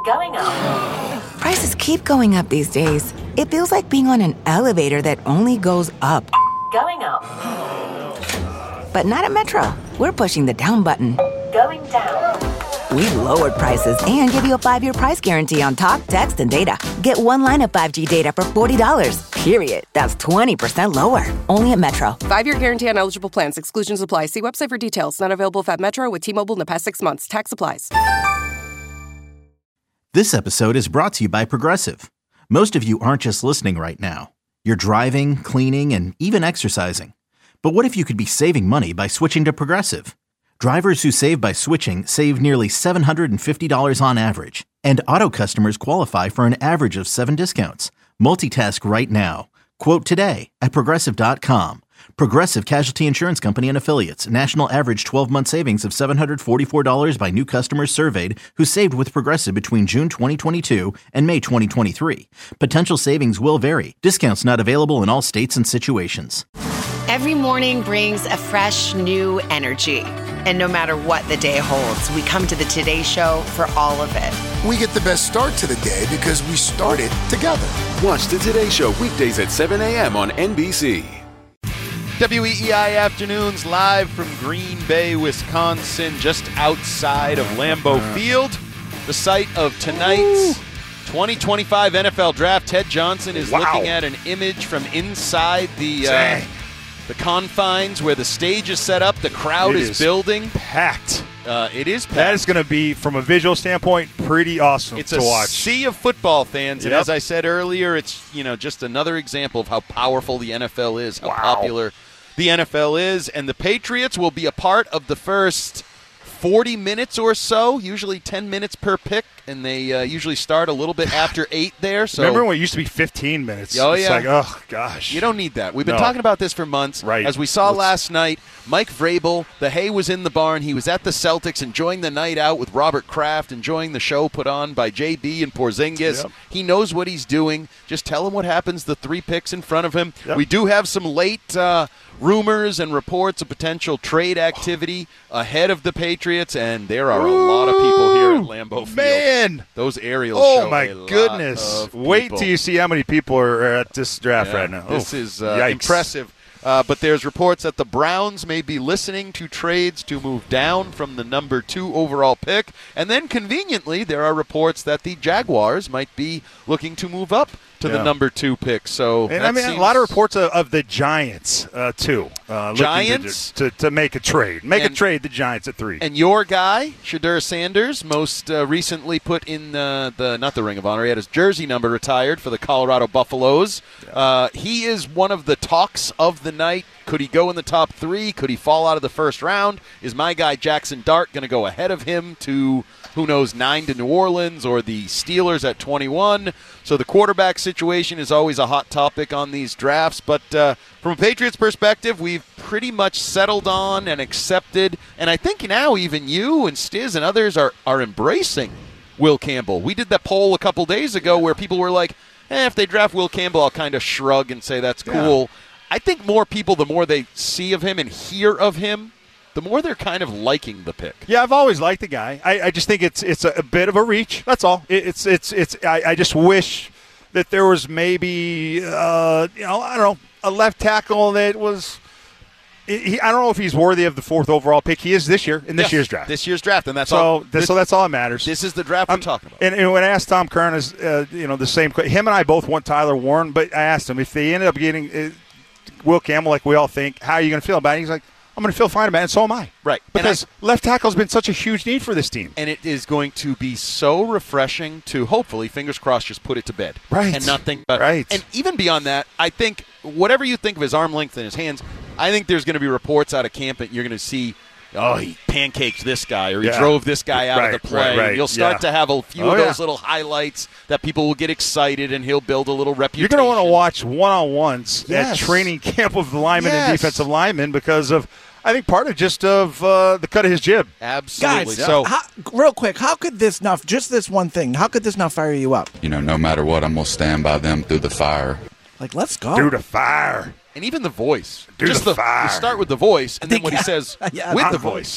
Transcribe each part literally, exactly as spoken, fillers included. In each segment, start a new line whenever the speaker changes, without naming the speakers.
Going up.
Prices keep going up these days. It feels like being on an elevator that only goes up.
Going up.
But not at Metro. We're pushing the down button.
Going down.
We've lowered prices and give you a five-year price guarantee on talk, text, and data. Get one line of five G data for forty dollars. Period. That's twenty percent lower. Only at Metro.
Five-year guarantee on eligible plans. Exclusions apply. See website for details. Not available at Metro with T-Mobile in the past six months. Tax applies.
This episode is brought to you by Progressive. Most of you aren't just listening right now. You're driving, cleaning, and even exercising. But what if you could be saving money by switching to Progressive? Drivers who save by switching save nearly seven hundred fifty dollars on average. And auto customers qualify for an average of seven discounts. Multitask right now. Quote today at Progressive dot com. Progressive Casualty Insurance Company and Affiliates. National average twelve-month savings of seven hundred forty-four dollars by new customers surveyed who saved with Progressive between June twenty twenty-two and May twenty twenty-three. Potential savings will vary. Discounts not available in all states and situations.
Every morning brings a fresh, new energy. And no matter what the day holds, we come to the Today Show for all of it.
We get the best start to the day because we started together.
Watch the Today Show weekdays at seven a.m. on N B C.
W E E I Afternoons live from Green Bay, Wisconsin, just outside of Lambeau Field, the site of tonight's Ooh. twenty twenty-five N F L Draft. Ted Johnson is wow. looking at an image from inside the uh, the confines where the stage is set up. The crowd
it
is,
is
building.
Packed.
Uh, it is packed.
That is going to be, from a visual standpoint, pretty awesome
it's
to watch.
It's a sea of football fans, and
yep.
as I said earlier, it's you know just another example of how powerful the N F L is, how
wow.
popular the N F L is, and the Patriots will be a part of the first forty minutes or so, usually ten minutes per pick, and they uh, usually start a little bit after eight there. So
remember when it used to be fifteen minutes?
Oh,
it's
yeah.
like, oh, gosh.
You don't need that. We've been
no.
talking about this for months.
Right.
As we saw
Let's...
last night, Mike Vrabel, the hay was in the barn. He was at the Celtics enjoying the night out with Robert Kraft, enjoying the show put on by J B and Porzingis.
Yep.
He knows what he's doing. Just tell him what happens, the three picks in front of him.
Yep.
We do have some late uh, rumors and reports of potential trade activity ahead of the Patriots, and there are a lot of people here at Lambeau Field.
Man!
Those aerials
oh
show
my
a lot
goodness.
of
Wait
people.
till you see how many people are at this draft
Yeah,
right now.
This
oh,
is uh,
yikes.
impressive. Uh, but there's reports that the Browns may be listening to trades to move down from the number two overall pick. And then conveniently, there are reports that the Jaguars might be looking to move up to
yeah.
the number two pick. So
and I mean,
seems...
a lot of reports of, of the Giants, uh, too. Uh,
Giants?
To, to, to make a trade. Make
and,
a trade, the Giants at three.
And your guy, Shadur Sanders, most uh, recently put in uh, the, not the Ring of Honor, he had his jersey number retired for the Colorado Buffaloes. Yeah. Uh, he is one of the talks of the night. Could he go in the top three? Could he fall out of the first round? Is my guy Jackson Dart going to go ahead of him to, who knows, nine to New Orleans or the Steelers at twenty-one? So the quarterback situation is always a hot topic on these drafts. But uh, from a Patriots perspective, we've pretty much settled on and accepted. And I think now even you and Stiz and others are, are embracing Will Campbell. We did that poll a couple days ago where people were like, eh, if they draft Will Campbell, I'll kind of shrug and say that's cool. Yeah. I think more people, the more they see of him and hear of him, the more they're kind of liking the pick.
Yeah, I've always liked the guy. I, I just think it's it's a, a bit of a reach. That's all. It, it's it's it's. I, I just wish that there was maybe uh, you know I don't know a left tackle that was. He, I don't know if he's worthy of the fourth overall pick. He is this year in this
yes,
year's draft.
This year's draft, and that's
so.
all.
This, so that's all that matters.
This is the draft
um,
we're talking about.
And, and when I asked Tom Curran, is uh, you know the same. Him and I both want Tyler Warren, but I asked him if they ended up getting uh, Will Campbell, like we all think, how are you going to feel about it? He's like, I'm going to feel fine about it, and so am I.
Right.
Because I, left tackle has been such a huge need for this team.
And it is going to be so refreshing to hopefully, fingers crossed, just put it to bed.
Right.
And not think about
right.
it. And even beyond that, I think whatever you think of his arm length and his hands, I think there's going to be reports out of camp that you're going to see, oh, he pancaked this guy or he
yeah.
drove this guy out
right,
of the play.
Right, right.
You'll start
yeah.
to have a few
oh,
of those
yeah.
little highlights that people will get excited and he'll build a little reputation.
You're going to want to watch one-on-ones
yes.
at training camp of the linemen
yes.
and defensive linemen because of, I think, part of just of uh, the cut of his jib.
Absolutely.
Guys,
so,
how, real quick, how could this not, just this one thing, how could this not fire you up?
You know, no matter what, I'm going to stand by them through the fire.
Like, let's go.
Through the fire.
And even the voice.
Through
just
the
the
fire.
You start with the voice, and then what he says
yeah,
with
I'm
the voice.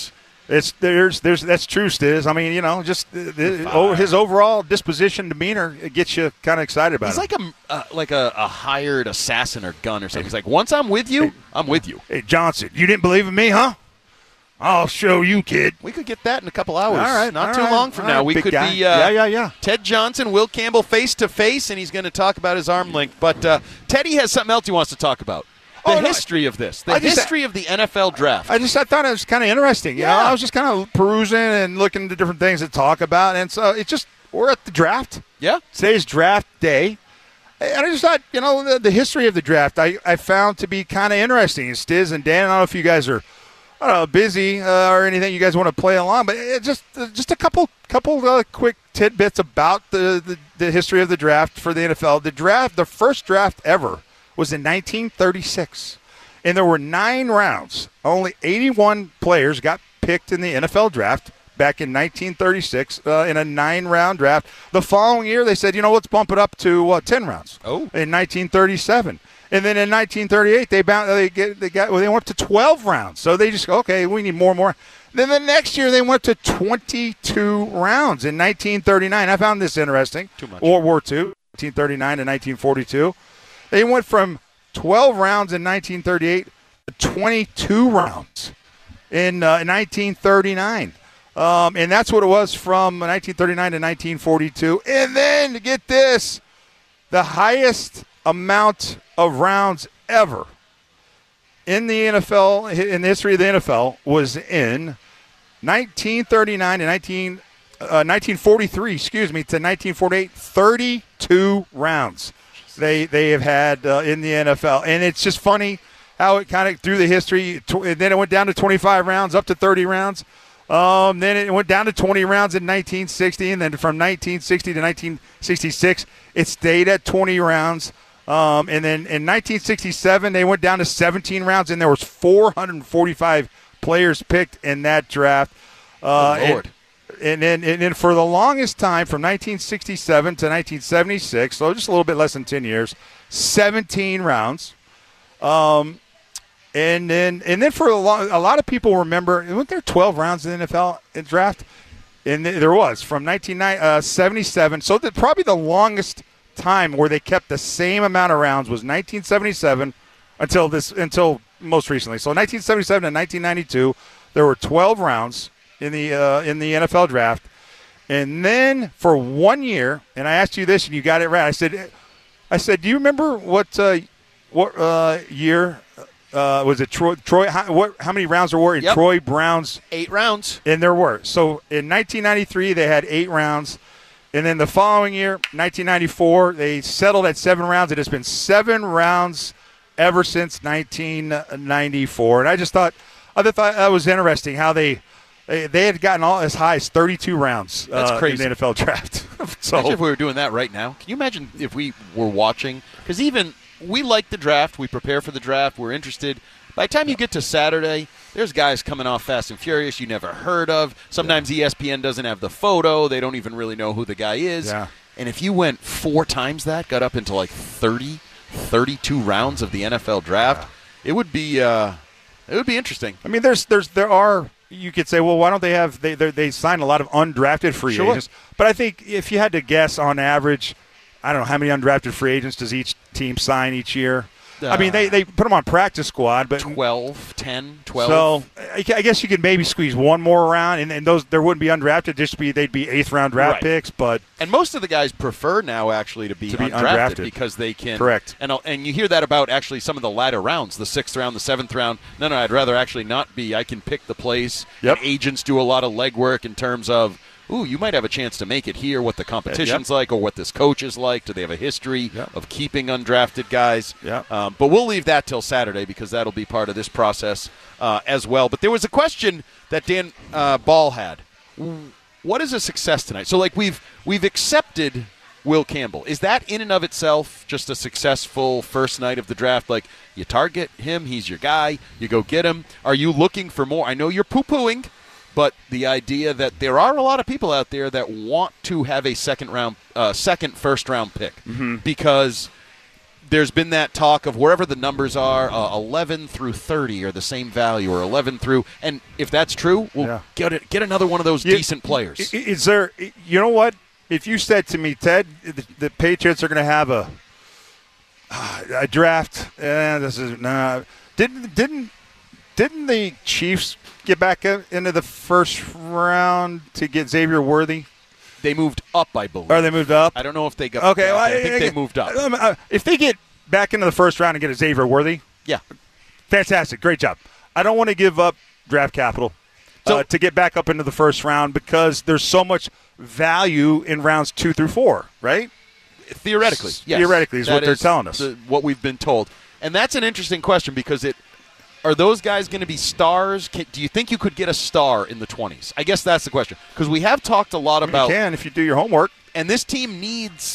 It's there's there's that's true, Stiz. I mean, you know, just the, the, oh, his overall disposition, demeanor, it gets you kind of excited about
He's
him.
like a uh, like a, a hired assassin or gun or something. He's like, once I'm with you,
hey,
I'm with you.
Hey, Johnson, you didn't believe in me, huh? I'll show you, kid.
We could get that in a couple hours.
All right,
not
all
too
right,
long from
all
now.
right,
We
big
could
guy.
be uh,
yeah, yeah, yeah.
Ted Johnson, Will Campbell face to face, and he's going to talk about his arm length. But uh, Teddy has something else he wants to talk about. The
Oh, no,
history of this, the
I just-
history of the N F L draft.
I just I thought it was kind of interesting. You
Yeah.
know, I was just kind of perusing and looking into different things to talk about, and so it's just we're at the draft.
Yeah,
today's draft day, and I just thought, you know, the, the history of the draft I, I found to be kind of interesting. Stiz and Dan, I don't know if you guys are, I don't know, busy uh, or anything. You guys want to play along, but it just uh, just a couple couple uh, quick tidbits about the, the the history of the draft for the N F L. The draft, the first draft ever, was in nineteen thirty-six. And there were nine rounds. Only eighty-one players got picked in the N F L draft back in nineteen thirty-six uh, in a nine-round draft. The following year, they said, you know, let's bump it up to uh, ten rounds.
Oh,
in nineteen thirty-seven, and then in nineteen thirty-eight, they bound, they get they got well, they went up to twelve rounds. So they just go, okay, we need more and more. Then the next year, they went to twenty-two rounds in nineteen thirty-nine. I found this interesting.
Too much.
World War Two, nineteen thirty-nine to nineteen forty-two. They went from twelve rounds in nineteen thirty-eight to twenty-two rounds in uh, nineteen thirty-nine. Um, and that's what it was from nineteen thirty-nine to nineteen forty-two. And then, get this, the highest amount of rounds ever in the N F L, in the history of the N F L, was in nineteen thirty-nine to nineteen, uh, nineteen forty-three, excuse me, to nineteen forty-eight, thirty-two rounds. They they have had uh, in the N F L, and it's just funny how it kind of through the history. Tw- and then it went down to twenty-five rounds, up to thirty rounds. Um, then it went down to twenty rounds in nineteen sixty, and then from nineteen sixty to nineteen sixty-six, it stayed at twenty rounds. Um, and then in nineteen sixty-seven, they went down to seventeen rounds, and there was four hundred forty-five players picked in that draft. Uh,
oh, Lord.
And, And then, and then for the longest time, from nineteen sixty-seven to nineteen seventy-six, so just a little bit less than ten years, seventeen rounds. Um, and then, and then for a, long, a lot of people remember, weren't there twelve rounds in the N F L draft? And there was from nineteen seventy-seven. So the, probably the longest time where they kept the same amount of rounds was nineteen seventy-seven until this until most recently. So nineteen seventy-seven to nineteen ninety-two, there were twelve rounds in the uh, in the N F L draft. And then for one year, and I asked you this and you got it right. I said I said, do you remember what uh, what uh, year uh, was it Troy Troy how, what how many rounds there were in
Yep.
Troy Brown's
eight rounds?
And there were. So in nineteen ninety-three they had eight rounds. And then the following year, nineteen ninety-four, they settled at seven rounds. It has been seven rounds ever since nineteen ninety-four. And I just thought I thought that was interesting how they They, they had gotten all as high as thirty-two rounds
That's
uh,
crazy.
in the N F L draft. so
Imagine if we were doing that right now. Can you imagine if we were watching? Because even we like the draft. We prepare for the draft. We're interested. By the time you get to Saturday, there's guys coming off Fast and Furious you never heard of. Sometimes E S P N doesn't have the photo. They don't even really know who the guy is.
Yeah.
And if you went four times that, got up into like thirty, thirty-two rounds of the N F L draft, yeah. it would be uh, it would be interesting.
I mean, there's there's there are. You could say, well, why don't they have they they sign a lot of undrafted free
Sure.
agents? But I think if you had to guess on average, I don't know how many undrafted free agents does each team sign each year. Uh, I mean, they, they put them on practice squad, but
twelve, ten, twelve.
So I guess you could maybe squeeze one more around, and, and those there wouldn't be undrafted. Just be they'd be eighth round draft
Right.
picks. But
and most of the guys prefer now actually to be,
To be
undrafted,
undrafted.
because they can.
Correct.
And and you hear that about actually some of the latter rounds, the sixth round, the seventh round. No, no, I'd rather actually not be. I can pick the place.
Yep.
And agents do a lot of legwork in terms of, ooh, you might have a chance to make it here, what the competition's
Yep.
like, or what this coach is like. Do they have a history
Yep.
of keeping undrafted guys?
Yep.
Um, but we'll leave that till Saturday because that'll be part of this process uh, as well. But there was a question that Dan uh, Ball had. What is a success tonight? So, like, we've we've accepted Will Campbell. Is that in and of itself just a successful first night of the draft? Like, you target him, he's your guy, you go get him. Are you looking for more? I know you're poo-pooing, but the idea that there are a lot of people out there that want to have a second round, uh, second first round pick
Mm-hmm.
because there's been that talk of wherever the numbers are, uh, eleven through thirty are the same value, or eleven through, and if that's true, we'll
Yeah.
get it, get another one of those
You-
decent players.
I- Is there? You know what? If you said to me, Ted, the, the Patriots are going to have a a draft, eh, this is nah. Didn't didn't didn't the Chiefs get back in- into the first round to get Xavier Worthy?
They moved up, I believe.
Or they moved up?
I don't know if they got.
Okay,
back.
well,
I think
I-
they
I-
moved up.
um, uh, If they get back into the first round and get a Xavier Worthy,
Yeah.
fantastic, great job. I don't want to give up draft capital
So-
uh, to get back up into the first round because there's so much value in rounds two through four, right?
Theoretically, yes.
Theoretically is
That
what they're telling us.
the- what we've been told. And that's an interesting question because it are those guys going to be stars? Can, do you think you could get a star in the twenties? I guess that's the question. Because we have talked a lot about
you can if you do your homework.
And this team needs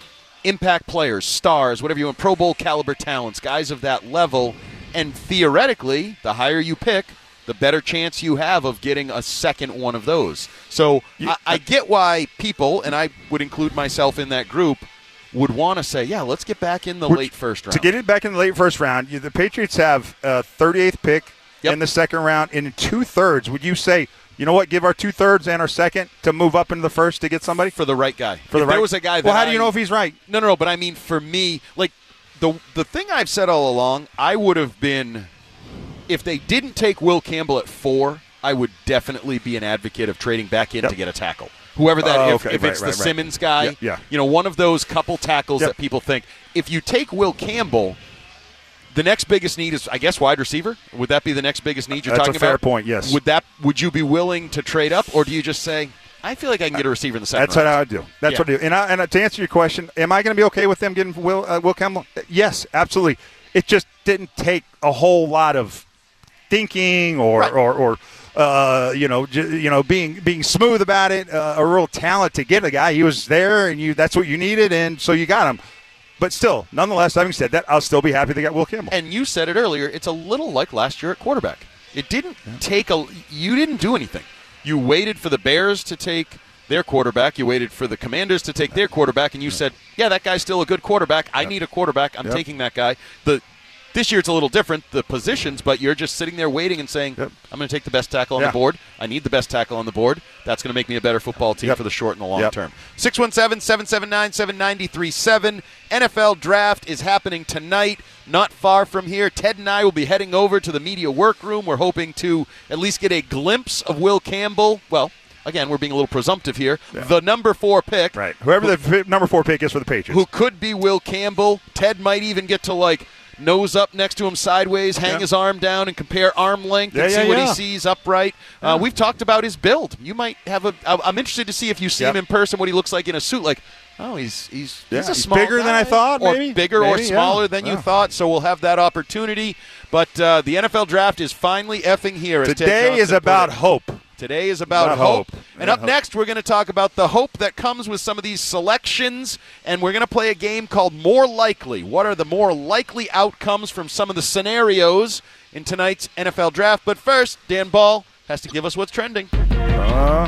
impact players, stars, whatever you want, Pro Bowl caliber talents, guys of that level. And theoretically, the higher you pick, the better chance you have of getting a second one of those. So I, I get why people, and I would include myself in that group, would want to say, yeah, let's get back in the
We're-
late first round.
To get it back in the late first round, you, the Patriots have a thirty-eighth pick
Yep.
in the second round, and in two-thirds, would you say, you know what, give our two-thirds and our second to move up into the first to get somebody?
For the right guy.
For the
If
right
there was a guy that
Well, how do
I-
you know if he's right?
No, no, no, but I mean for me, like the the thing I've said all along, I would have been if they didn't take Will Campbell at four, I would definitely be an advocate of trading back in
Yep.
to get a tackle. Whoever that
Oh,
if,
okay,
if
right,
it's
right,
the
right.
Simmons guy,
Yeah, yeah.
you know, one of those couple tackles
Yep.
that people think. If you take Will Campbell, the next biggest need is, I guess, wide receiver. Would that be the next biggest need you're
That's a
talking
fair
about?
point, yes.
Would that? Would you be willing to trade up, or do you just say, I feel like I can get a receiver in the second
That's
round?
what I would do. That's
Yeah.
what I do. And, I, and to answer your question, am I going to be okay with them getting Will uh, Will Campbell? Yes, absolutely. It just didn't take a whole lot of thinking or
Right.
or, or uh, you know j- you know being being smooth about it. Uh, a real talent to get a guy. He was there, and you that's what you needed, and so you got him. But still, nonetheless, having said that, I'll still be happy they got Will Campbell.
And you said it earlier, it's a little like last year at quarterback. It didn't take a you didn't do anything. You waited for the Bears to take their quarterback, you waited for the Commanders to take their quarterback, and you said, yeah, that guy's still a good quarterback. I need a quarterback. I'm
Yep.
taking that guy. The This year it's a little different, the positions, but you're just sitting there waiting and saying,
Yep.
I'm going to take the best tackle on
Yeah.
the board. I need the best tackle on the board. That's going to make me a better football team
Yep.
for the short and the long
Yep.
term. six one seven, seven seven nine, seven nine three seven. N F L Draft is happening tonight, not far from here. Ted and I will be heading over to the media workroom. We're hoping to at least get a glimpse of Will Campbell. Well, again, we're being a little presumptive here. The number four pick.
Right. Whoever the fi- number four pick is for the Patriots.
Who could be Will Campbell. Ted might even get to, like, nose up next to him sideways, hang
Yeah.
his arm down, and compare arm length
Yeah,
and
yeah,
see what
yeah.
he sees upright. Uh,
Yeah.
we've talked about his build. You might have a. I- I'm interested to see if you see him
Yep.
in person, what he looks like in a suit. Like, oh, he's he's
Yeah,
he's a
he's
small
bigger than
guy.
I thought,
or
maybe.
bigger or
Maybe, yeah.
smaller than you
Yeah.
thought. So we'll have that opportunity. But uh, the N F L Draft is finally effing here. as Ted
Today is
Johnson put
about
it.
hope.
Today is about
About
hope.
hope.
And
Yeah,
up
hope.
next, we're going to talk about the hope that comes with some of these selections, and we're going to play a game called More Likely. What are the more likely outcomes from some of the scenarios in tonight's N F L Draft? But first, Dan Ball has to give us what's trending.
Uh,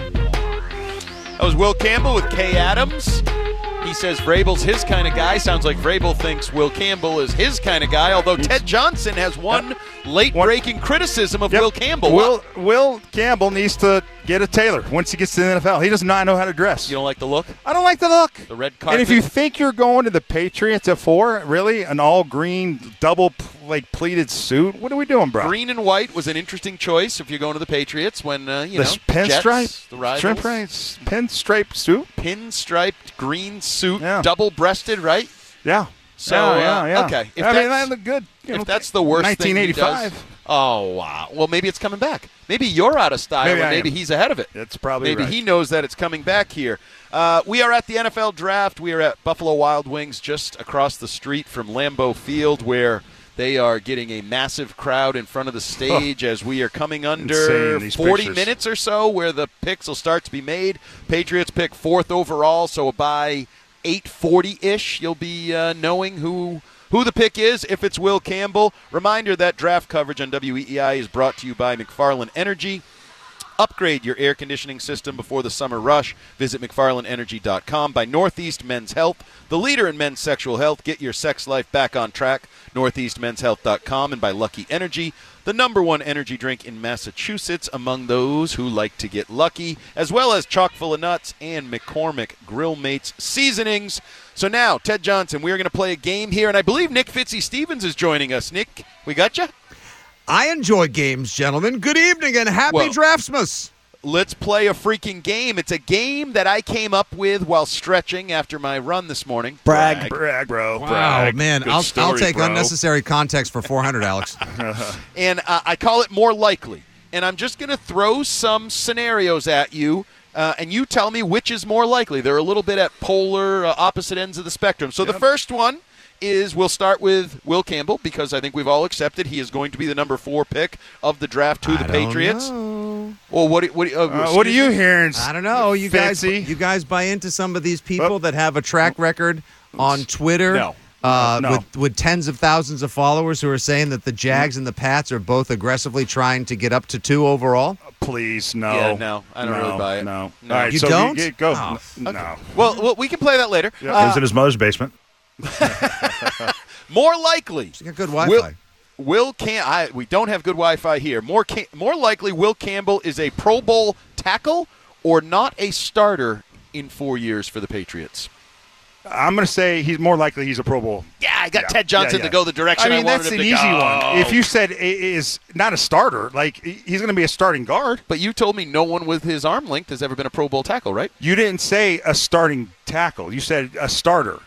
That was Will Campbell with Kay Adams. He says Vrabel's his kind of guy. Sounds like Vrabel thinks Will Campbell is his kind of guy, although Ted Johnson has one late-breaking criticism of
Yep.
Will Campbell.
Will Will Campbell needs to get a tailor once he gets to the N F L. He does not know how to dress.
You don't like the look?
I don't like the look.
The red carpet?
And if you think you're going to the Patriots at four, really, an all green, double like pleated suit, what are we doing, bro?
Green and white was an interesting choice if you're going to the Patriots when, uh, you
the
know,
pinstripe,
Jets, the rivals.
pinstripe, pinstripe suit.
Pinstriped green suit,
Yeah.
double-breasted, right?
Yeah.
So,
yeah,
uh,
yeah, yeah.
okay. If
I mean,
that's-
that looked good. You
If
know,
that's the worst thing
nineteen
he
eighty-five.
does. Oh, wow. Well, maybe it's coming back. Maybe you're out of style,
Maybe
and
I
maybe
am.
he's ahead of it.
That's probably
Maybe
right.
he knows that it's coming back here. Uh, we are at the N F L Draft. We are at Buffalo Wild Wings just across the street from Lambeau Field, where they are getting a massive crowd in front of the stage as we are coming under
Insane, these
forty
pictures.
minutes or so where the picks will start to be made. Patriots pick fourth overall, so by eight forty-ish you'll be uh, knowing who who the pick is, if it's Will Campbell. Reminder that draft coverage on W E E I is brought to you by McFarland Energy. Upgrade your air conditioning system before the summer rush. Visit McFarland Energy dot com. By Northeast Men's Health, the leader in men's sexual health. Get your sex life back on track. Northeast Men's Health dot com. And by Lucky Energy, the number one energy drink in Massachusetts among those who like to get lucky, as well as chock full of nuts and McCormick Grill Mates seasonings. So now, Ted Johnson, we are going to play a game here, and I believe Nick Fitzy Stevens is joining us. Nick, we got you?
I enjoy games, gentlemen. Good evening and happy
Well,
Draftsmas.
Let's play a freaking game. It's a game that I came up with while stretching after my run this morning.
Brag.
Brag, brag bro.
Wow,
Brag.
man.
Good
I'll,
story,
I'll take
bro.
unnecessary context for four hundred, Alex.
And uh, I call it more likely. And I'm just going to throw some scenarios at you, uh, and you tell me which is more likely. They're a little bit at polar uh, opposite ends of the spectrum. So
Yep.
the first one is we'll start with Will Campbell, because I think we've all accepted he is going to be the number four pick of the draft to
I
the
don't
Patriots.
know.
Well, what do, what, do, uh,
Uh, what are you
excuse me?
hearing?
I don't know. You guys,
Fancy?
you guys buy into some of these people
Oh.
that have a track record on Twitter
No.
Uh,
No.
with, with tens of thousands of followers who are saying that the Jags and the Pats are both aggressively trying to get up to two overall?
Please, no.
Yeah, no, I don't
no,
really buy it.
No.
No.
All right,
You
so
don't?
You, go.
Oh,
N- No.
Well, well, we can play that later.
Yeah.
Uh,
He was in his mother's basement.
more likely.
You got good Wi-Fi.
Will, Will Cam- I, we don't have good Wi-Fi here. More Cam- more likely, Will Campbell is a Pro Bowl tackle or not a starter in four years for the Patriots.
I'm going to say he's more likely he's a Pro Bowl.
Yeah, I got
Yeah.
Ted Johnson
Yeah, yeah.
to go the direction
I mean,
I wanted
that's
him
an
to
easy
go.
one. If you said i- is not a starter, like he's going to be a starting guard.
But you told me no one with his arm length has ever been a Pro Bowl tackle, right?
You didn't say a starting tackle. You said a starter.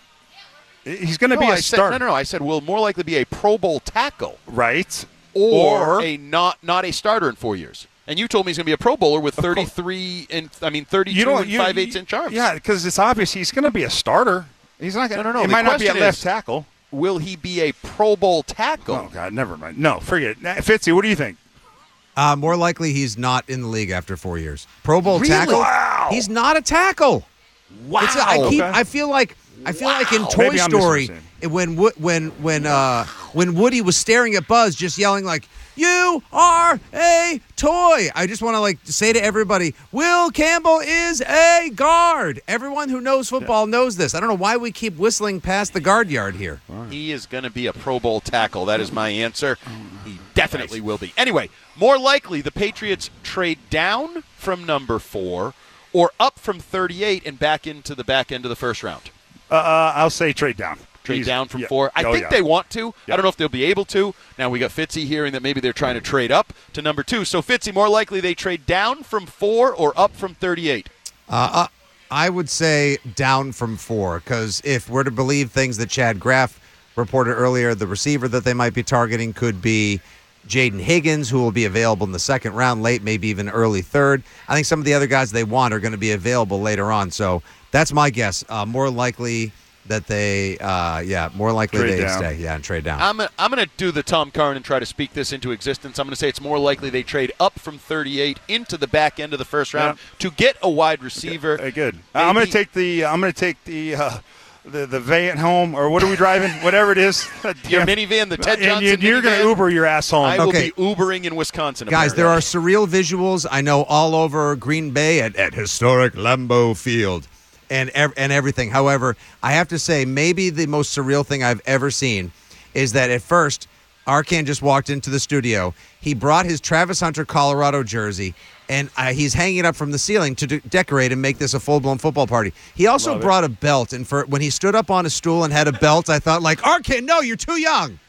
He's going to
No,
be a
I said,
starter.
no, no, no. I said will more likely be a Pro Bowl tackle,
Right.
or,
Or-
a not not a starter in four years. And you told me he's going to be a Pro Bowler with thirty-three and I mean thirty-two and
you-
five eighths inch arms.
Yeah, because it's obvious he's going to be a starter. He's not going
No,
to.
no, no.
It
The
might not be a
question
left
is,
tackle.
Will he be a Pro Bowl tackle?
Oh God, never mind. No, forget it. Now, Fitzy, what do you think?
Uh, more likely he's not in the league after four years. Pro Bowl
Really?
tackle?
Wow.
He's not a tackle.
Wow.
It's a, I keep.
Okay.
I feel like. I feel like in
Wow.
Toy
Maybe I'm
Story
misunderstanding.
when Wo- when when uh, when Woody was staring at Buzz, just yelling like, "You are a toy." I just want to like say to everybody, Will Campbell is a guard. Everyone who knows football knows this. I don't know why we keep whistling past the guard yard here.
He is going to be a Pro Bowl tackle. That is my answer. He definitely will be. Anyway, more likely the Patriots trade down from number four or up from thirty-eight and back into the back end of the first round.
Uh, uh, I'll say trade down.
Trade
He's-
down from
yeah.
four. I
Oh,
think
yeah.
they want to.
Yeah.
I don't know if they'll be able to. Now we got Fitzy hearing that maybe they're trying to trade up to number two. So Fitzy, more likely they trade down from four or up from thirty-eight.
Uh, uh, I would say down from four, because if we're to believe things that Chad Graff reported earlier, the receiver that they might be targeting could be Jaden Higgins, who will be available in the second round, late, maybe even early third. I think some of the other guys they want are going to be available later on. So that's my guess. Uh, more likely that they, uh, yeah, more likely
Trade
they
down.
stay, yeah, and trade down.
I'm gonna, I'm going to do the Tom Curran and try to speak this into existence. I'm going to say it's more likely they trade up from thirty-eight into the back end of the first round
Yeah.
to get a wide receiver.
Very good. Uh, I'm going
Maybe-
to take the. I'm going to take the. Uh, the the van home, or what are we driving? Whatever it is.
Your minivan, the Ted
And you,
Johnson
you're going to
minivan.
Uber your ass home.
I will
Okay.
be Ubering in Wisconsin.
Guys, there
apparently.
are surreal visuals I know all over Green Bay at, at historic Lambeau Field and ev- and everything. However, I have to say maybe the most surreal thing I've ever seen is that at first Arkan just walked into the studio. He brought his Travis Hunter Colorado jersey, and uh, he's hanging it up from the ceiling to de- decorate and make this a full-blown football party. He also
Love it.
brought a belt, and for when he stood up on a stool and had a belt, I thought, like, Arkan, no, you're too young.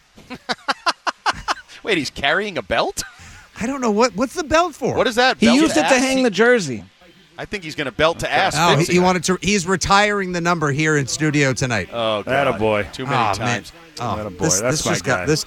Wait, he's carrying a belt?
I don't know. what What's the belt for?
What is that?
He
Belt
used it to
ass?
hang the jersey.
I think he's going to belt to ass.
Oh, he,
Fitzy.
he wanted to. He's retiring the number here in studio tonight.
Oh, God.
Attaboy.
Too many
Oh,
times.
man. Oh,
Attaboy.
this,
That's
this
my
just
guy.
got this.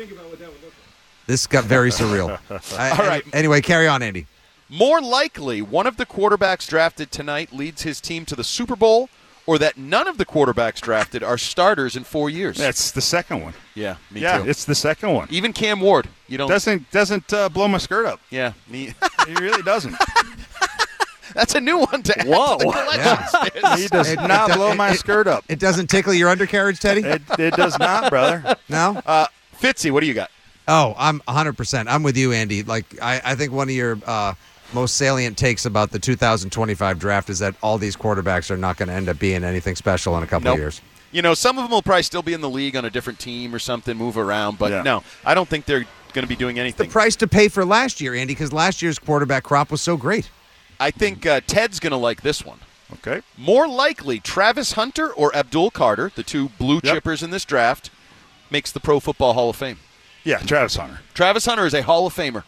This got very surreal. I-
All right.
Anyway, carry on, Andy.
More likely, one of the quarterbacks drafted tonight leads his team to the Super Bowl, or that none of the quarterbacks drafted are starters in four years.
That's the second one.
yeah, me
yeah,
too.
it's the second one.
Even Cam Ward, you don't.
Doesn't doesn't uh, blow my skirt up.
yeah, me.
He really doesn't.
That's a new one to add
Whoa.
to the collection.
Yeah.
He does
It-
not
it-
blow
it-
my
it-
skirt up.
It doesn't tickle your undercarriage, Teddy?
It, it does not, brother.
No?
Uh, Fitzy, what do you got?
Oh, I'm one hundred percent. I'm with you, Andy. Like, I, I think one of your uh, most salient takes about the two thousand twenty-five draft is that all these quarterbacks are not going to end up being anything special in a couple
Nope.
of years.
You know, some of them will probably still be in the league on a different team or something, move around. But
Yeah.
no, I don't think they're going to be doing anything.
The price to pay for last year, Andy, because last year's quarterback crop was so great.
I think uh, Ted's going to like this one.
Okay.
More likely, Travis Hunter or Abdul Carter, the two blue
Yep.
chippers in this draft, makes the Pro Football Hall of Fame.
Yeah, Travis Hunter.
Travis Hunter is a Hall of Famer.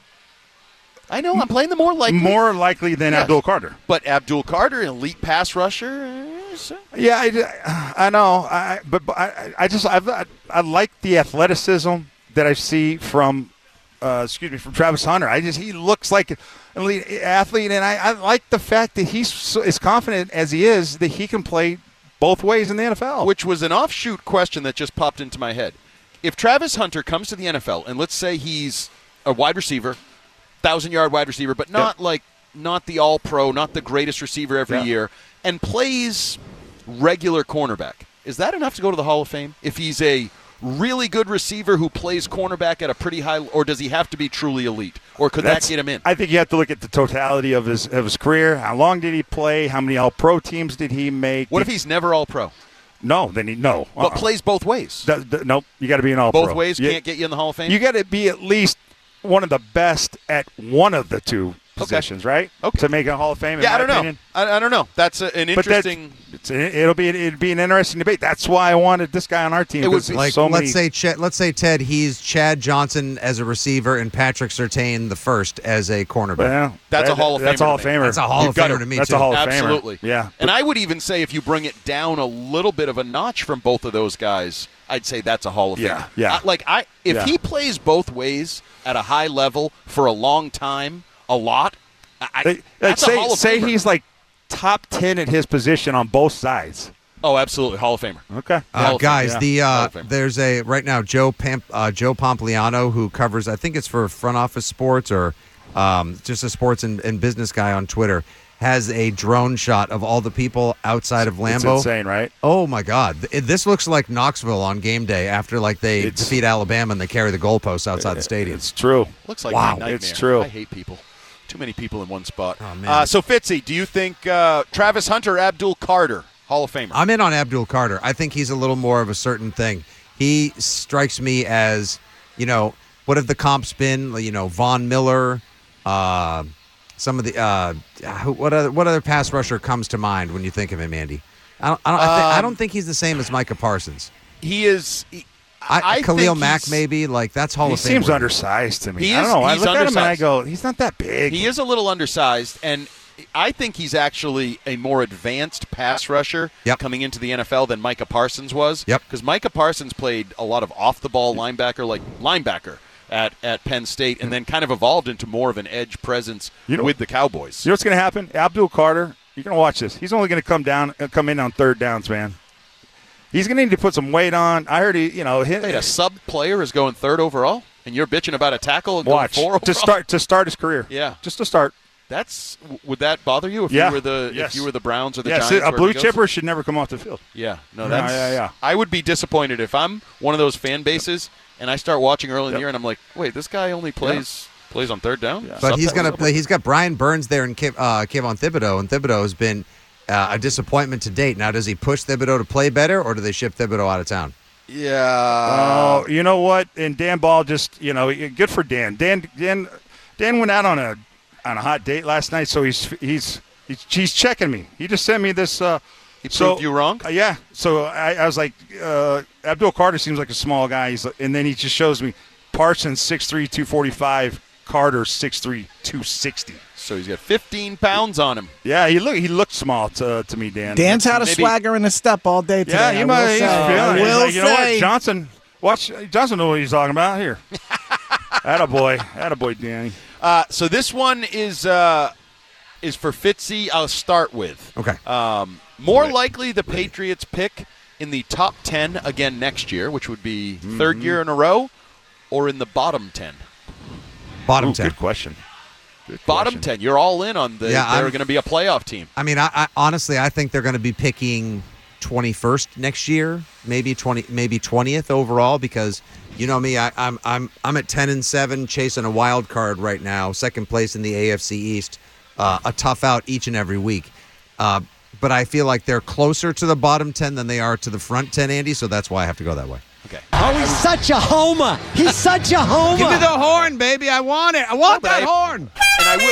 I know, I'm playing the more likely.
More likely than
Yes.
Abdul Carter.
But Abdul Carter, an elite pass rusher. is-
Yeah, I, I know. I, but, but I, I just I, I, I like the athleticism that I see from, uh, excuse me, from Travis Hunter. I just he looks like an elite athlete, and I, I like the fact that he's so, as confident as he is that he can play both ways in the N F L.
Which was an offshoot question that just popped into my head. If Travis Hunter comes to the N F L, and let's say he's a wide receiver, thousand-yard wide receiver, but not
Yep.
like not the all-pro, not the greatest receiver every
Yeah.
year, and plays regular cornerback, is that enough to go to the Hall of Fame? If he's a really good receiver who plays cornerback at a pretty high, or does he have to be truly elite, or could
That's-
that get him in?
I think you have to look at the totality of his of his career. How long did he play? How many All-Pro teams did he make?
What
Did-
if he's never all-pro,
no? Then he no.
but
Uh-uh.
plays both ways?
Th- th- nope. You got to be an All-Pro.
Both ways
You-
can't get you in the Hall of Fame?
You got to be at least one of the best at one of the two positions, right?
Okay.
To make a Hall of Fame. in
yeah, I
my
don't know.
opinion.
I, I don't know. That's a, an
But that's-
interesting.
It's, it'll be it'll be an interesting debate. That's why I wanted this guy on our team.
It would
because
be-
there's
Like,
so
let's
many.
say Ch- let's say Ted, he's Chad Johnson as a receiver and Patrick Surtain the first as a cornerback.
Well,
That's a
that-
Hall of
That's
Famer
a Hall
to
of
me.
Famer.
That's a Hall
You've
of
got
Famer
to-
to me
That's
too.
a Hall of
Absolutely.
Famer. Yeah.
And I would even say if you bring it down a little bit of a notch from both of those guys, I'd say that's a Hall of
Yeah,
Famer.
yeah.
I- like I, if
Yeah.
he plays both ways at a high level for a long time, a lot, I,
They- like,
that's
say
a Hall of
say
Famer.
he's like top ten at his position on both sides.
Oh, absolutely, Hall of Famer.
Okay.
Uh,
Hall of Famer,
guys,
yeah.
the
Hall
uh,
of Famer.
there's a right now Joe Pamp, uh, Joe Pompliano who covers I think it's for Front Office Sports or um, just a sports and, and business guy on Twitter has a drone shot of all the people outside of
It's
Lambeau.
insane, right?
Oh my God! Th- This looks like Knoxville on game day after like they
It's-
defeat Alabama and they carry the goalposts outside the stadium.
It's true.
Looks like
Wow,
my nightmare.
it's true.
I hate people. Too many people in one spot.
Oh, man.
Uh, so Fitzy, do you think uh, Travis Hunter, Abdul Carter, Hall of Famer?
I'm in on Abdul Carter. I think he's a little more of a certain thing. He strikes me as, you know, what have the comps been? You know, Von Miller, uh, some of the uh, who, what other what other pass rusher comes to mind when you think of him, Andy? I don't I don't, I, thi- I
Um,
don't think he's the same as Micah Parsons.
He is. He,
I,
I
Khalil
think
Mack
he's-
maybe like that's Hall
He
of Fame.
seems
worthy.
undersized to me.
He
I
is-
don't know. I
he's
look at him and I
undersized.
go, he's not that big.
He is a little undersized, and I think he's actually a more advanced pass rusher
Yep.
coming into the N F L than Micah Parsons was.
Yep.
Because Micah Parsons played a lot of off-the-ball linebacker, like linebacker at, at Penn State, and then kind of evolved into more of an edge presence
You know-
with the Cowboys.
You know what's going to happen? Abdul Carter, you're going to watch this. He's only going to come down, uh, come in on third downs, man. He's going to need to put some weight on. I heard he, you know, hit,
Wait, a sub player is going third overall, and you're bitching about a tackle and going
watch
four overall?
to start to start his career.
Yeah.
just to start.
That's would that bother you if
Yeah.
you were the
Yes.
if you were the Browns or the
Yes,
Giants?
a
where
blue
he goes?
chipper should never come off the field.
Yeah, no,
Yeah,
that's
yeah, yeah.
I would be disappointed if I'm one of those fan bases and I start watching early in the
Yep.
year and I'm like, wait, this guy only plays plays on third down.
But
Sub-
he's gonna play. He's got Brian Burns there and Kev, uh, Kayvon Thibodeau, and Thibodeau has been uh, a disappointment to date. Now, does he push Thibodeau to play better, or do they ship Thibodeau out of town?
Yeah.
Oh, you know what? And Dan Ball just, you know, good for Dan. Dan, Dan, Dan went out on a on a hot date last night, so he's he's he's, he's checking me. He just sent me this. Uh,
He
so,
proved you wrong?
Uh, yeah. So I, I was like, uh, Abdul Carter seems like a small guy. He's, and then he just shows me Parsons six three, two forty-five, Carter six three, two sixty.
So he's got fifteen pounds on him.
Yeah, he look he looked small to to me, Dan.
Dan's had a
Maybe-
swagger in his step all day today.
Yeah,
I
he
will
might. He's
say.
feeling
I
it. He's
will
like, you know what,
say.
Johnson? Watch Johnson know what he's talking about here. Attaboy, attaboy, Danny.
Uh, so this one is uh, is for Fitzy. I'll start with.
Okay.
Um, more likely the Patriots pick in the top ten again next year, which would be third year in a row, or in the bottom ten.
Bottom
Ooh,
ten.
Good question. Good
Bottom
question.
ten. You're all in on the.
Yeah,
they're
I'm-
going to be a playoff team.
I mean, I, I honestly, I think they're going to be picking twenty-first next year, maybe twenty, maybe twentieth overall, because you know me, I, I'm I'm I'm at ten and seven, chasing a wild card right now, second place in the A F C East. uh, a tough out each and every week. Uh, but I feel like they're closer to the bottom ten than they are to the front ten, Andy, so that's why I have to go that way.
Okay.
Oh, he's such a homer. He's such a homer.
Give me the horn, baby. I want it. I want
No, but
that
I-
horn.
And I will.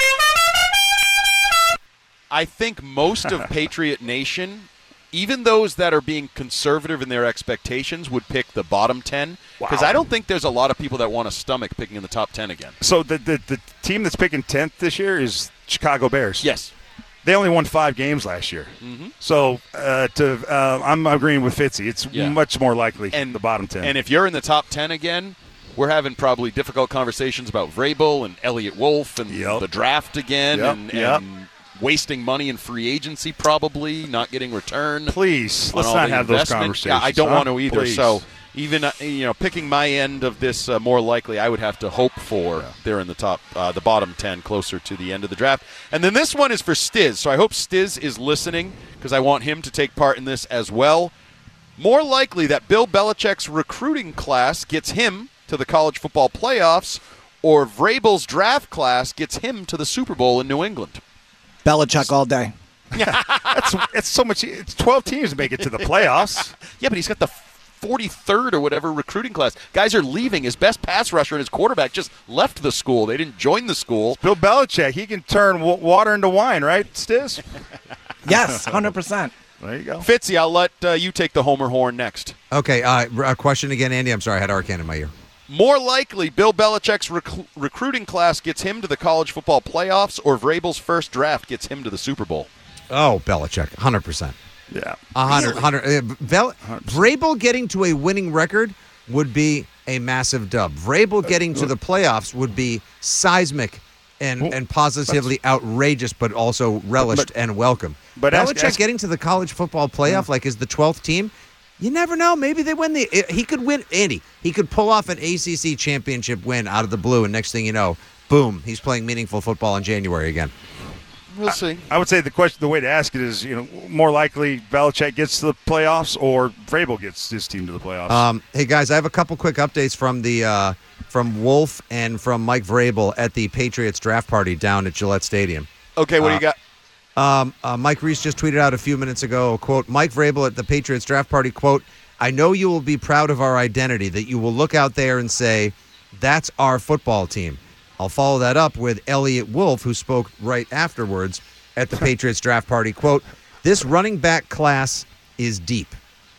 I think most of Patriot Nation, even those that are being conservative in their expectations, would pick the bottom ten. Because
Wow.
I don't think there's a lot of people that want to stomach picking in the top ten again.
So the, the the team that's picking tenth this year is Chicago Bears.
Yes.
They only won five games last year.
Mm-hmm.
So uh, to uh, I'm agreeing with Fitzy. It's
Yeah.
much more likely
And
the bottom ten.
And if you're in the top ten again, we're having probably difficult conversations about Vrabel and Elliott Wolf and
Yep.
the draft again
Yep,
and,
yep.
and wasting money in free agency probably, not getting return.
Please,
on
let's
all
not
the
have those
investment.
conversations.
Yeah, I don't
huh?
want to either.
Please.
So even uh, you know, picking my end of this, uh, more likely, I would have to hope for
Yeah.
they're in the top, uh, the bottom ten, closer to the end of the draft. And then this one is for Stiz. So I hope Stiz is listening because I want him to take part in this as well. More likely that Bill Belichick's recruiting class gets him to the college football playoffs, or Vrabel's draft class gets him to the Super Bowl in New England.
Belichick all day.
That's it's so much. It's twelve teams to make it to the playoffs.
Yeah, but he's got the forty-third or whatever recruiting class. Guys are leaving. His best pass rusher and his quarterback just left the school. They didn't join the school.
Bill Belichick, he can turn w- water into wine, right, Stiz?
Yes, one hundred percent.
There you go.
Fitzy, I'll let uh, you take the homer horn next.
Okay, uh, a question again, Andy. I'm sorry, I had Arcane in my ear.
More likely, Bill Belichick's rec- recruiting class gets him to the college football playoffs, or Vrabel's first draft gets him to the Super Bowl.
Oh, Belichick, one hundred percent.
Yeah.
one hundred, one hundred. Uh, Vel- Vrabel getting to a winning record would be a massive dub. Vrabel getting to the playoffs would be seismic and,
Well,
and positively outrageous, but also relished
But-
and welcome.
but ask-
Belichick
ask-
getting to the college football playoff, like is the twelfth team, you never know. Maybe they win the. He could win, Andy. He could pull off an A C C championship win out of the blue, and next thing you know, boom, he's playing meaningful football in January again.
We'll see.
I would say the question, the way to ask it is, you know, more likely Belichick gets to the playoffs or Vrabel gets his team to the playoffs.
Um, hey guys, I have a couple quick updates from the uh, from Wolf and from Mike Vrabel at the Patriots draft party down at Gillette Stadium.
Okay, what do you got?
Um, uh, Mike Reese just tweeted out a few minutes ago, quote, Mike Vrabel at the Patriots draft party, quote, I know you will be proud of our identity, that you will look out there and say, that's our football team. I'll follow that up with Elliott Wolf, who spoke right afterwards at the Patriots draft party, quote, this running back class is deep.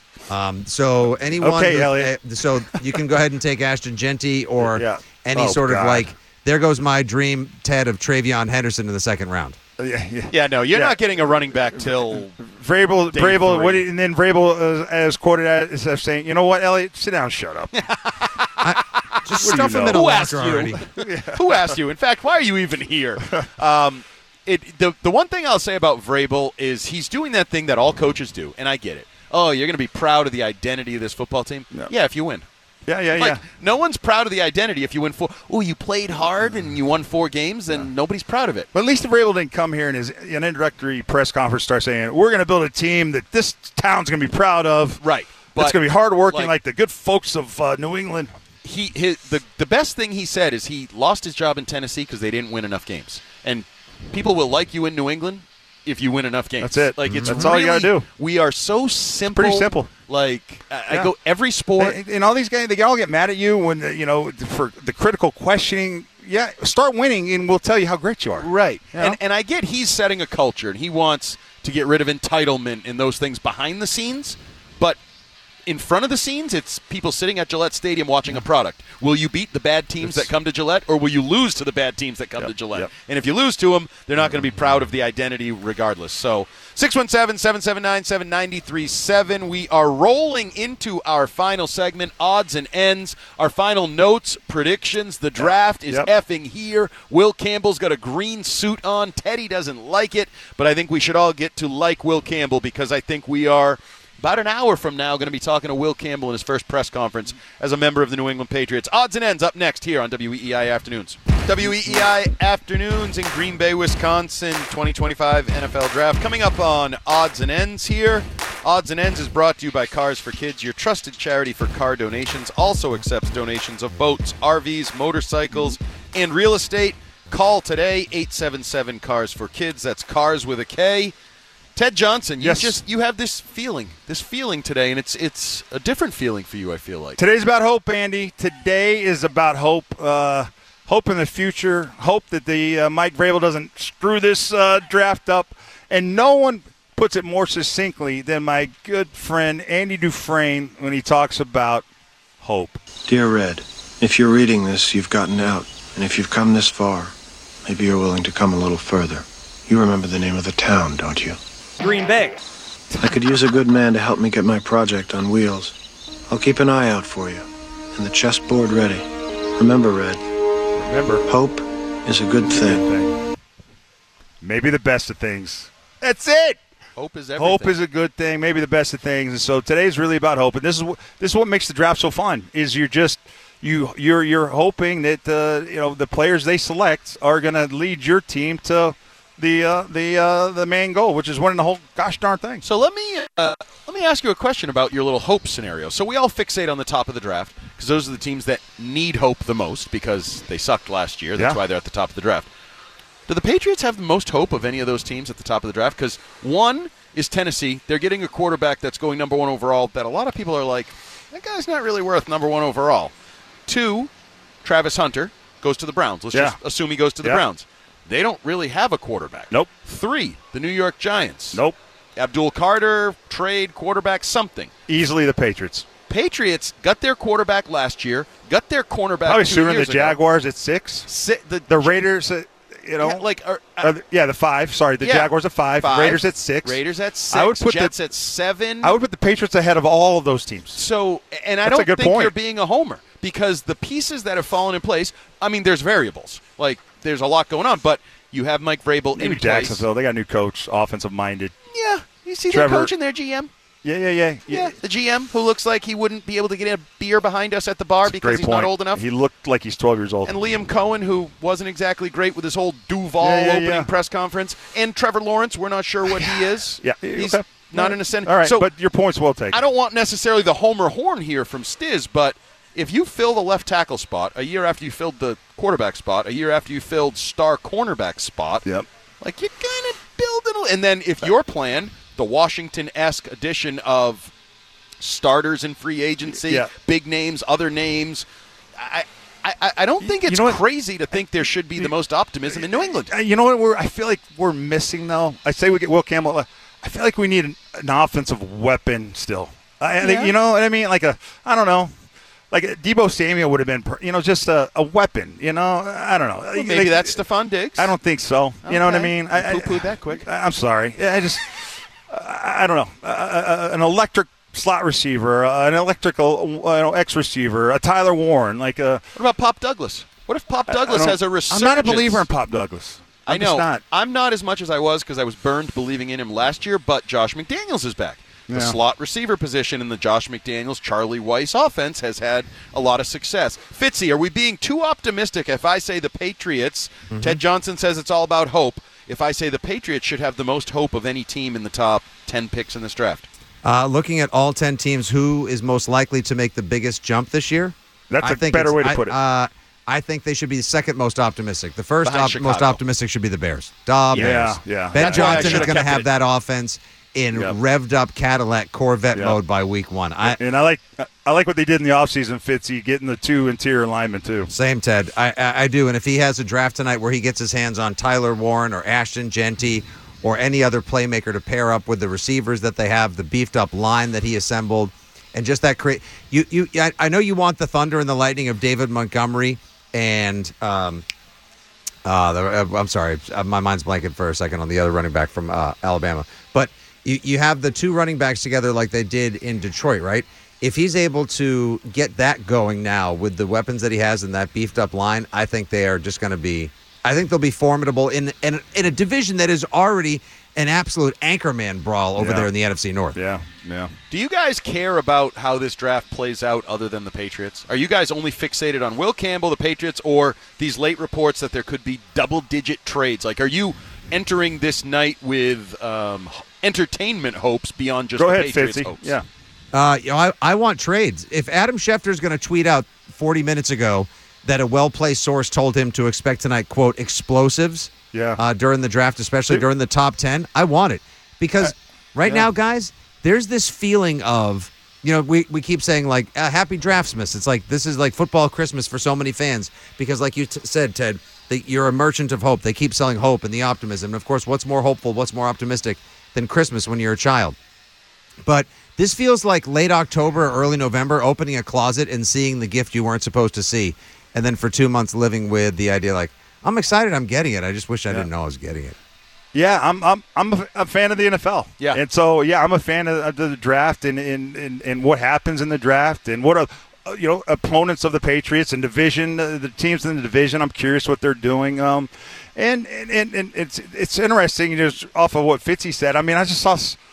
Um, so anyone,
Okay,
who-
Elliott.
uh, so you can go ahead and take Ashton Genty or
Yeah.
any
Oh,
sort
God.
of like, there goes my dream, Ted, of Travion Henderson in the second round.
yeah, yeah.
Yeah, no, you're
Yeah.
not getting a running back till
Vrabel,
Day
Vrabel,
three.
what, and then Vrabel uh, as quoted as, as saying, you know what, Elliot, sit down, shut up.
Just
What do
stuff
you
him
know?
in a
Who
locker
asked you?
already.
Who asked you? In fact, why are you even here? Um, it, the the one thing I'll say about Vrabel is he's doing that thing that all coaches do, and I get it. Oh, you're going to be proud of the identity of this football team?
Yeah.
Yeah, if you win.
Yeah, yeah,
Like,
yeah.
no one's proud of the identity if you win four. Oh, you played hard and you won four games, and nobody's proud of it.
But at least if Vrabel didn't come here in his an introductory press conference start saying, we're going to build a team that this town's going to be proud of.
Right.
It's
But,
going to be hardworking
like-
like, the good folks of uh, New England.
He his, the the best thing he said is he lost his job in Tennessee because they didn't win enough games, and people will like you in New England if you win enough games.
That's it.
Like it's
That's all you gotta
really-
do.
We are so simple.
Pretty simple.
Like I, I
Yeah.
go every sport.
And, and all these guys, they all get mad at you when, the, you know, for the critical questioning. Yeah, start winning, and we'll tell you how great you are.
Right.
You know?
And and I get he's setting a culture, and he wants to get rid of entitlement and those things behind the scenes, but in front of the scenes, it's people sitting at Gillette Stadium watching a product. Will you beat the bad teams that come to Gillette, or will you lose to the bad teams that come
Yep,
to Gillette?
yep.
And if you lose to them, they're not going to be proud of the identity regardless. So six one seven, seven seven nine, seven nine three seven. We are rolling into our final segment, odds and ends. Our final notes, predictions. The draft is
Yep.
effing here. Will Campbell's got a green suit on. Teddy doesn't like it, but I think we should all get to like Will Campbell because I think we are about an hour from now going to be talking to Will Campbell in his first press conference as a member of the New England Patriots. Odds and ends up next here on W E E I Afternoons. W E E I Afternoons in Green Bay, Wisconsin, twenty twenty-five N F L Draft. Coming up on Odds and Ends here. Odds and Ends is brought to you by Cars for Kids, your trusted charity for car donations. Also accepts donations of boats, R Vs, motorcycles, and real estate. Call today, eight seven seven, CARS for kids. That's CARS with a K. Ted Johnson, you
Yes.
just you have this feeling, this feeling today, and it's it's a different feeling for you, I feel like.
Today's about hope, Andy. Today is about hope. Uh, hope in the future. Hope that the uh, Mike Vrabel doesn't screw this uh, draft up. And no one puts it more succinctly than my good friend Andy Dufresne when he talks about hope.
Dear Red, if you're reading this, you've gotten out. And if you've come this far, maybe you're willing to come a little further. You remember the name of the town, don't you?
Green Bay.
I could use a good man to help me get my project on wheels. I'll keep an eye out for you. And the chessboard ready. Remember, Red.
Remember.
Hope is a good thing.
Maybe the best of things. That's it.
Hope is everything.
Hope is a good thing, maybe the best of things. And so today's really about hope. And this is what this is what makes the draft so fun. Is you're just you you're you're hoping that uh, you know the players they select are going to lead your team to the uh, the uh, the main goal, which is winning the whole gosh darn thing.
So let me uh, let me ask you a question about your little hope scenario. So we all fixate on the top of the draft because those are the teams that need hope the most because they sucked last year. That's
Yeah.
why they're at the top of the draft. Do the Patriots have the most hope of any of those teams at the top of the draft? Because one is Tennessee. They're getting a quarterback that's going number one overall that a lot of people are like, that guy's not really worth number one overall. Two, Travis Hunter goes to the Browns. Let's
Yeah.
just assume he goes to the
Yeah.
Browns. They don't really have a quarterback.
Nope.
Three, the New York Giants.
Nope.
Abdul Carter, trade, quarterback, something.
Easily the Patriots.
Patriots got their quarterback last year, got their cornerback
Probably
two
sooner the
years ago.
Jaguars at six.
Si- the,
The Raiders, uh, you know,
Yeah, like are,
uh, yeah, the five. Sorry, the
yeah,
Jaguars at five,
five.
Raiders at six.
Raiders at six.
I would put
Jets
the,
at seven.
I would put the Patriots ahead of all of those teams.
So, and I
That's a
don't
good
think
point.
you're being a homer because the pieces that have fallen in place. I mean, there's variables. Like there's a lot going on, but you have Mike Vrabel
Maybe
in place.
Jacksonville, they got a new coach, offensive minded.
Yeah, you see
Trevor-
their coach and their G M.
Yeah, yeah, yeah,
Yeah, the G M who looks like he wouldn't be able to get a beer behind us at the bar because
Great
he's
point.
not old enough.
He looked like he's twelve years old.
And Liam Cohen, who wasn't exactly great with his whole Duval
Yeah, yeah,
opening
yeah.
press conference. And Trevor Lawrence, we're not sure what he is.
Yeah,
He's
okay.
not
All
an
right.
ascendant.
All right,
so
but your point's well taken.
I don't want necessarily the homer horn here from Stiz, but if you fill the left tackle spot a year after you filled the quarterback spot, a year after you filled star cornerback spot,
Yep.
like you're kind of building a, and then if your plan, the Washington-esque addition of starters in free agency,
Yeah.
big names, other names, I, I, I don't think
You
it's
know what?
crazy to think there should be the most optimism in New England.
Uh, You know what? We're I feel like we're missing though. I say we get Will Campbell. uh, I feel like we need an, an offensive weapon still. I, I think
Yeah.
you know what I mean. Like a I don't know. Like a Debo Samuel would have been, per- you know, just a, a weapon. You know, I don't know.
Well, maybe
Like,
that's Stephon Diggs.
I don't think so. You know what I
Okay.
mean? I,
You poo-pooed that quick.
I, I'm sorry. Yeah, I just I, I don't know. Uh, uh, an electric slot receiver, uh, an electrical uh, you know, X receiver, a Tyler Warren, like a.
What about Pop Douglas? What if Pop Douglas
I don't-
has a
I'm
resurgence?
not a believer in Pop Douglas. I'm
I know.
just not.
I'm not as much as I was because I was burned believing in him last year, but Josh McDaniels is back. The
Yeah.
slot receiver position in the Josh McDaniels, Charlie Weiss offense has had a lot of success. Fitzy, are we being too optimistic if I say the Patriots,
Mm-hmm.
Ted Johnson says it's all about hope, if I say the Patriots should have the most hope of any team in the top ten picks in this draft?
Uh, looking at all ten teams, who is most likely to make the biggest jump this year?
That's
I
a
think
better
it's-
way to
I-
put it.
Uh, I think they should be the second most optimistic. The first
Behind
op- most
Chicago.
optimistic should be the Bears. Duh,
Yeah,
Bears.
yeah.
Ben
That's why I
Johnson is
should've
going to
kept
have
it.
that offense in
Yep.
revved up Cadillac Corvette
Yep.
mode by week one. I,
And I like I like what they did in the offseason, Fitzy, getting the two interior linemen too.
Same, Ted. I, I I do. And if he has a draft tonight where he gets his hands on Tyler Warren or Ashton Genty or any other playmaker to pair up with the receivers that they have, the beefed up line that he assembled, and just that create you you. I, I know you want the thunder and the lightning of David Montgomery and um. Uh, the, uh, I'm sorry, uh, my mind's blanking for a second on the other running back from uh, Alabama. But you, you have the two running backs together like they did in Detroit, right? If he's able to get that going now with the weapons that he has in that beefed up line, I think they are just going to be. I think they'll be formidable in in, in a division that is already an absolute anchorman brawl over
Yeah.
there in the N F C North.
Yeah, yeah.
Do you guys care about how this draft plays out other than the Patriots? Are you guys only fixated on Will Campbell, the Patriots, or these late reports that there could be double-digit trades? Like, are you entering this night with um, entertainment hopes beyond just
Go
the
ahead,
Patriots'
Fitzy.
hopes?
Uh, you know, I, I want trades. If Adam Schefter's going to tweet out forty minutes ago that a well-placed source told him to expect tonight, quote, explosives
yeah.
uh, during the draft, especially during the top ten. I want it. Because right
yeah.
now, guys, there's this feeling of, you know, we, we keep saying, like, uh, happy Draftsmas. It's like, this is like football Christmas for so many fans. Because like you t- said, Ted, that you're a merchant of hope. They keep selling hope and the optimism. And, of course, what's more hopeful, what's more optimistic than Christmas when you're a child? But this feels like late October or early November, opening a closet and seeing the gift you weren't supposed to see. And then for two months living with the idea, like, I'm excited I'm getting it. I just wish I yeah. didn't know I was getting it.
Yeah, I'm I'm I'm a, a fan of the N F L.
Yeah,
and so yeah, I'm a fan of, of the draft and, and, and, and what happens in the draft and what are uh, you know opponents of the Patriots and division uh, the teams in the division. I'm curious what they're doing. Um, and and, and, and it's it's interesting just off of what Fitzy said. I mean, I just saw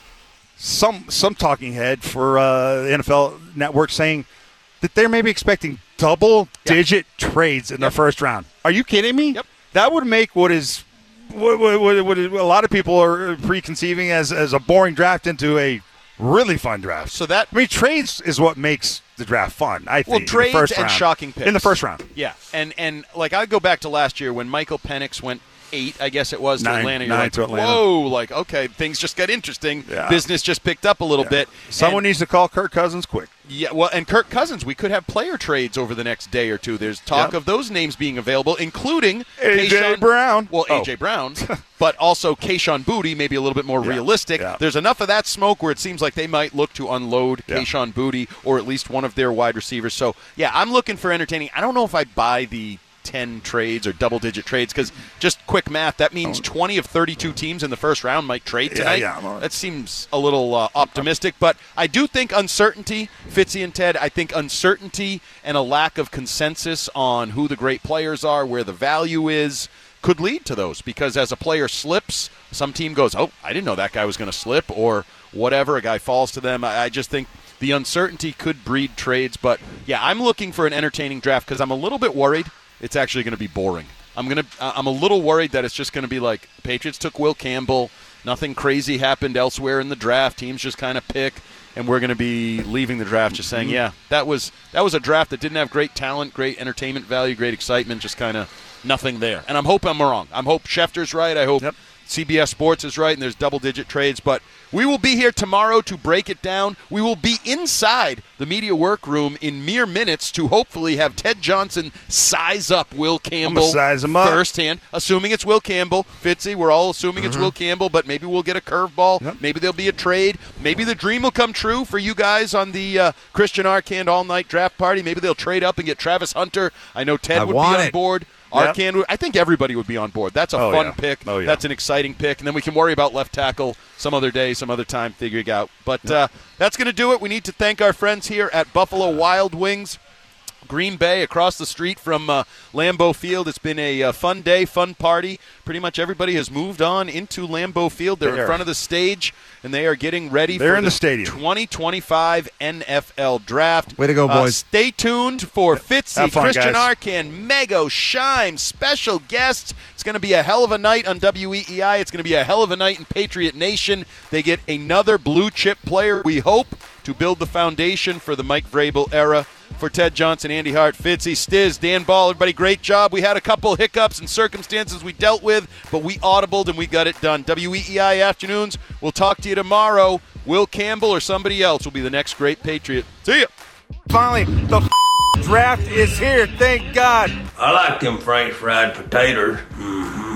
some some talking head for uh, the N F L Network saying that they're maybe expecting double-digit yep. trades in yep. the first round. Are you kidding me?
Yep.
That would make what is what, what, what, what a lot of people are preconceiving as, as a boring draft into a really fun draft.
So that
I mean, trades is what makes the draft fun, I think.
Well, trades
in the first
and
round.
shocking picks.
In the first round.
Yeah, and, and like I go back to last year when Michael Penix went eight, I guess it was, to
nine,
Atlanta. You're
nine
like,
to Atlanta.
whoa, like, okay, things just got interesting.
Yeah.
Business just picked up a little
yeah.
bit.
Someone
and,
needs to call Kirk Cousins quick.
Yeah, well, and Kirk Cousins, we could have player trades over the next day or two. There's talk
yep.
of those names being available, including
A J
Kayshawn,
Brown.
Well,
oh.
A J Brown, but also Kayshawn Boutte, maybe a little bit more
yeah.
realistic.
Yeah.
There's enough of that smoke where it seems like they might look to unload
yeah.
Kayshawn Boutte or at least one of their wide receivers. So, yeah, I'm looking for entertaining. I don't know if I buy the ten trades or double-digit trades because just quick math, that means twenty of thirty-two teams in the first round might trade tonight.
Yeah, yeah,
that seems a little uh, optimistic, but I do think uncertainty, Fitzy and Ted, I think uncertainty and a lack of consensus on who the great players are, where the value is, could lead to those because as a player slips, some team goes, oh, I didn't know that guy was going to slip or whatever, a guy falls to them. I, I just think the uncertainty could breed trades, but yeah, I'm looking for an entertaining draft because I'm a little bit worried it's actually going to be boring. I'm going to. I'm a little worried that it's just going to be like the Patriots took Will Campbell. Nothing crazy happened elsewhere in the draft. Teams just kind of pick, and we're going to be leaving the draft just saying, yeah, that was that was a draft that didn't have great talent, great entertainment value, great excitement, just kind of nothing there. And I'm hoping I'm wrong. I hope Schefter's right. I hope yep. C B S Sports is right, and there's double-digit trades. But we will be here tomorrow to break it down. We will be inside the media workroom in mere minutes to hopefully have Ted Johnson size up Will Campbell
size him up.
firsthand, assuming it's Will Campbell. Fitzy, we're all assuming mm-hmm. it's Will Campbell, but maybe we'll get a curveball. Yep. Maybe there'll be a trade. Maybe the dream will come true for you guys on the uh, Christian Arcand all-night draft party. Maybe they'll trade up and get Travis Hunter. I know Ted
I
would be
want
on
it.
board.
Yep.
Arcand, I think everybody would be on board. That's a
oh,
fun
yeah.
pick.
Oh, yeah.
That's an exciting pick. And then we can worry about left tackle some other day, some other time, figuring out. But uh, that's going to do it. We need to thank our friends here at Buffalo Wild Wings. Green Bay, across the street from uh, Lambeau Field. It's been a uh, fun day, fun party. Pretty much everybody has moved on into Lambeau Field. They're
they
in front of the stage, and they are getting ready
They're
for
in
the,
the stadium.
twenty twenty-five N F L Draft.
Way to go, boys.
Uh, stay tuned for Fitzy,
Have fun,
Christian
guys.
Arcand, Mego, Shime, special guests. It's going to be a hell of a night on W E E I. It's going to be a hell of a night in Patriot Nation. They get another blue-chip player, we hope, to build the foundation for the Mike Vrabel era. For Ted Johnson, Andy Hart, Fitzy, Stiz, Dan Ball, everybody, great job. We had a couple hiccups and circumstances we dealt with, but we audibled and we got it done. W E E I Afternoons, we'll talk to you tomorrow. Will Campbell or somebody else will be the next great Patriot. See ya.
Finally, the f- draft is here. Thank God.
I like them French fried potatoes. Mm-hmm.